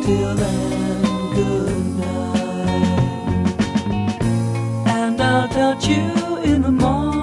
Till then, good night. And I'll touch you in the morning.